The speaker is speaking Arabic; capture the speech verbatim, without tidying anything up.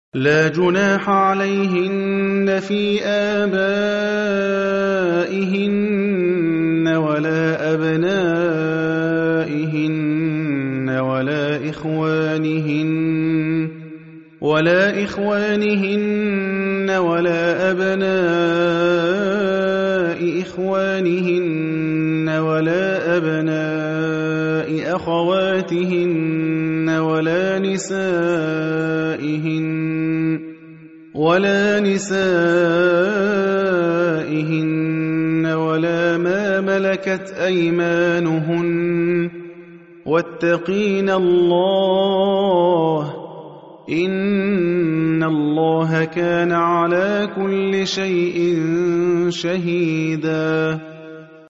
لا جناح عليهن في آبائهن ولا أبنائهن ولا إخوانهن ولا إخوانهن ولا أبناء إخوانهن ولا أبناء أخواتهن ولا نسائهن ولا نسائهن ولا ما ملكت أيمانهن واتقين الله إن الله كان على كل شيء شهيدا.